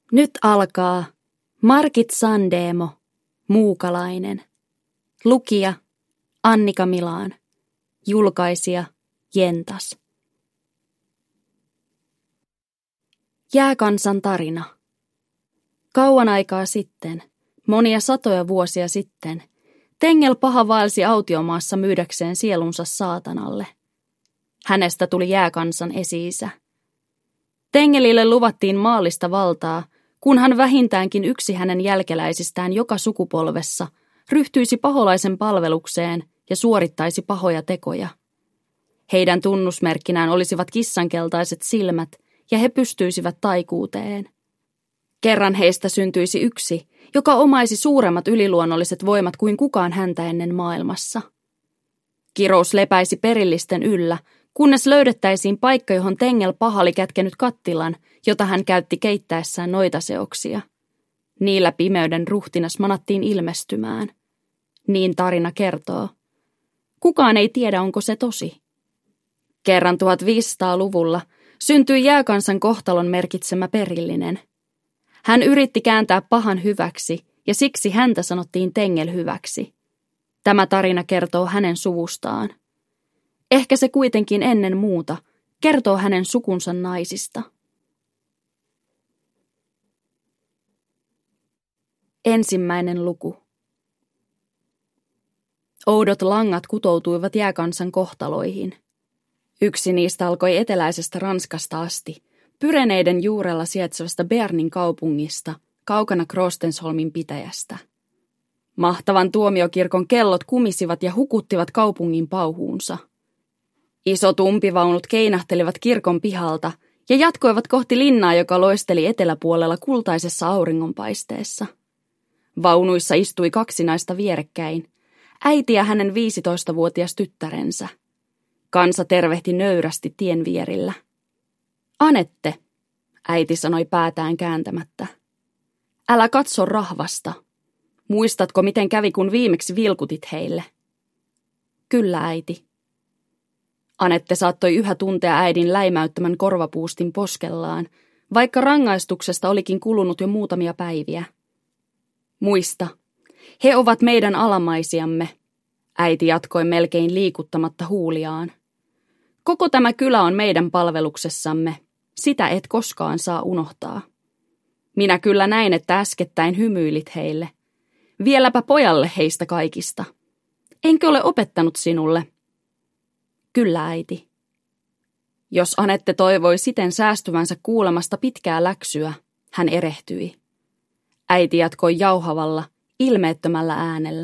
Nyt alkaa Margit Sandemo, Muukalainen. Lukija Annika Milaan. Julkaisija Jentas. Jääkansan tarina. Kauan aikaa sitten, monia satoja vuosia sitten, Tengel paha vaelsi autiomaassa myydäkseen sielunsa saatanalle. Hänestä tuli jääkansan esi-isä. Tengelille luvattiin maallista valtaa, kunhan vähintäänkin yksi hänen jälkeläisistään joka sukupolvessa ryhtyisi paholaisen palvelukseen ja suorittaisi pahoja tekoja. Heidän tunnusmerkkinään olisivat kissankeltaiset silmät ja he pystyisivät taikuuteen. Kerran heistä syntyisi yksi, joka omaisi suuremmat yliluonnolliset voimat kuin kukaan häntä ennen maailmassa. Kirous lepäisi perillisten yllä, kunnes löydettäisiin paikka, johon Tengel paha oli kätkenyt kattilan, jota hän käytti keittäessään noitaseoksia. Niillä pimeyden ruhtinas manattiin ilmestymään. Niin tarina kertoo. Kukaan ei tiedä, onko se tosi. Kerran 1500-luvulla syntyi jääkansan kohtalon merkitsemä perillinen. Hän yritti kääntää pahan hyväksi ja siksi häntä sanottiin Tengel hyväksi. Tämä tarina kertoo hänen suvustaan. Ehkä se kuitenkin ennen muuta kertoo hänen sukunsa naisista. Ensimmäinen luku. Oudot langat kutoutuivat jääkansan kohtaloihin. Yksi niistä alkoi eteläisestä Ranskasta asti, Pyreneiden juurella sijaitsevasta Bernin kaupungista, kaukana Krostensholmin pitäjästä. Mahtavan tuomiokirkon kellot kumisivat ja hukuttivat kaupungin pauhuunsa. Isot umpivaunut keinahtelivat kirkon pihalta ja jatkoivat kohti linnaa, joka loisteli eteläpuolella kultaisessa auringonpaisteessa. Vaunuissa istui kaksi naista vierekkäin, äiti ja hänen 15-vuotias tyttärensä. Kansa tervehti nöyrästi tien vierillä. Anette, äiti sanoi päätään kääntämättä. Älä katso rahvasta. Muistatko, miten kävi, kun viimeksi vilkutit heille? Kyllä, äiti. Anette saattoi yhä tuntea äidin läimäyttämän korvapuustin poskellaan, vaikka rangaistuksesta olikin kulunut jo muutamia päiviä. Muista, he ovat meidän alamaisiamme, äiti jatkoi melkein liikuttamatta huuliaan. Koko tämä kylä on meidän palveluksessamme, sitä et koskaan saa unohtaa. Minä kyllä näin, että äskettäin hymyilit heille. Vieläpä pojalle heistä kaikista. Enkö ole opettanut sinulle? Kyllä, äiti. Jos Anette toivoi siten säästyvänsä kuulemasta pitkää läksyä, hän erehtyi. Äiti jatkoi jauhavalla, ilmeettömällä äänellä.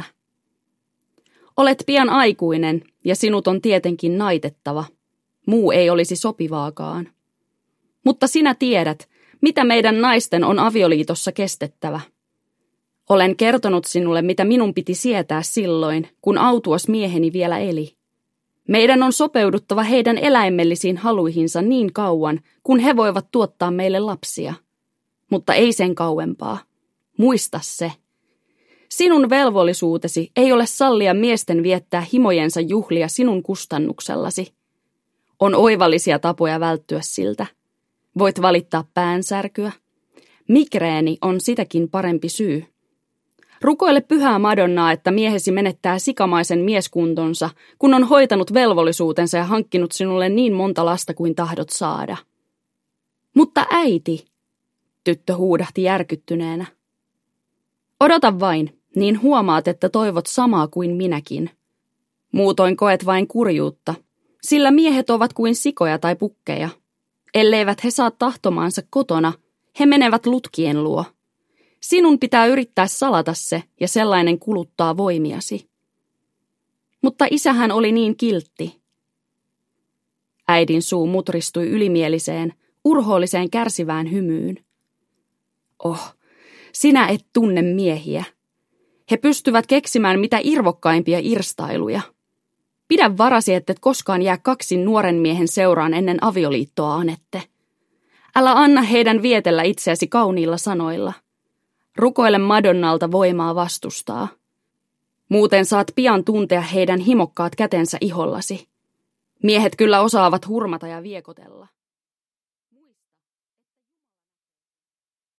Olet pian aikuinen ja sinut on tietenkin naitettava. Muu ei olisi sopivaakaan. Mutta sinä tiedät, mitä meidän naisten on avioliitossa kestettävä. Olen kertonut sinulle, mitä minun piti sietää silloin, kun autuas mieheni vielä eli. Meidän on sopeuduttava heidän eläimellisiin haluihinsa niin kauan, kun he voivat tuottaa meille lapsia. Mutta ei sen kauempaa. Muista se. Sinun velvollisuutesi ei ole sallia miesten viettää himojensa juhlia sinun kustannuksellasi. On oivallisia tapoja välttyä siltä. Voit valittaa päänsärkyä. Migreeni on sitäkin parempi syy. Rukoile pyhää Madonnaa, että miehesi menettää sikamaisen mieskuntonsa, kun on hoitanut velvollisuutensa ja hankkinut sinulle niin monta lasta kuin tahdot saada. Mutta äiti, tyttö huudahti järkyttyneenä. Odota vain, niin huomaat, että toivot samaa kuin minäkin. Muutoin koet vain kurjuutta, sillä miehet ovat kuin sikoja tai pukkeja. Elleivät he saa tahtomaansa kotona, he menevät lutkien luo. Sinun pitää yrittää salata se ja sellainen kuluttaa voimiasi. Mutta isähän oli niin kiltti. Äidin suu mutristui ylimieliseen, urhoolliseen kärsivään hymyyn. Oh, sinä et tunne miehiä. He pystyvät keksimään mitä irvokkaimpia irstailuja. Pidä varasi, ettet koskaan jää kaksin nuoren miehen seuraan ennen avioliittoa, Anette. Älä anna heidän vietellä itseäsi kauniilla sanoilla. Rukoile Madonnalta voimaa vastustaa. Muuten saat pian tuntea heidän himokkaat kätensä ihollasi. Miehet kyllä osaavat hurmata ja viekotella.